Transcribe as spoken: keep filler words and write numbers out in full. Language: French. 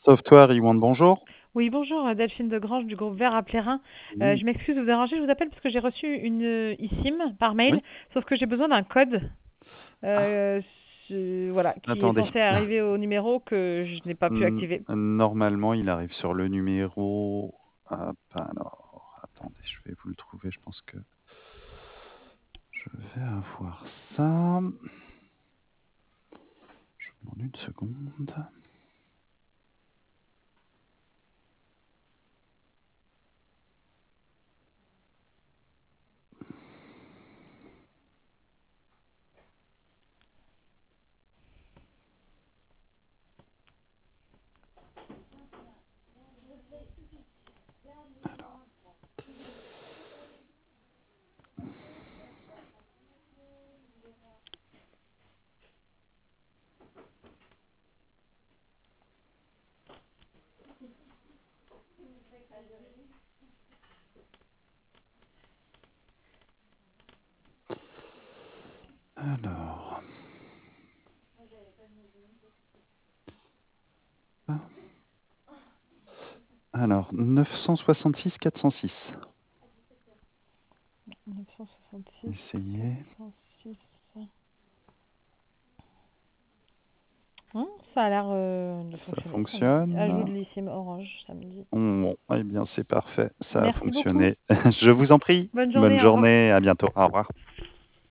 Software Iwan, bonjour. Oui, bonjour, euh, Delphine de Grange du groupe Vert à Plérin. Euh, Oui, je m'excuse de vous déranger, je vous appelle parce que j'ai reçu une euh, eSIM par mail, oui. sauf que j'ai besoin d'un code Ah, euh, ce- voilà, qui est attendez. censé arriver au numéro que je n'ai pas pu N- activer. Normalement, il arrive sur le numéro. Hop, alors, attendez, je vais vous le trouver. Je pense que je vais avoir ça. Je vous demande une seconde. Alors. Ah, alors, neuf cent soixante-six quatre cent six. neuf cent soixante-six, Essayez. quatre cent six. Hum, ça a l'air euh, de Ça fonctionner, ça me dit. Ajout fonctionne. de l'eSIM Orange, ça me dit. Bon, eh bien, c'est parfait. Ça a Merci beaucoup. fonctionné. Je vous en prie. Bonne Bonne journée, au revoir. journée. À bientôt. Au revoir.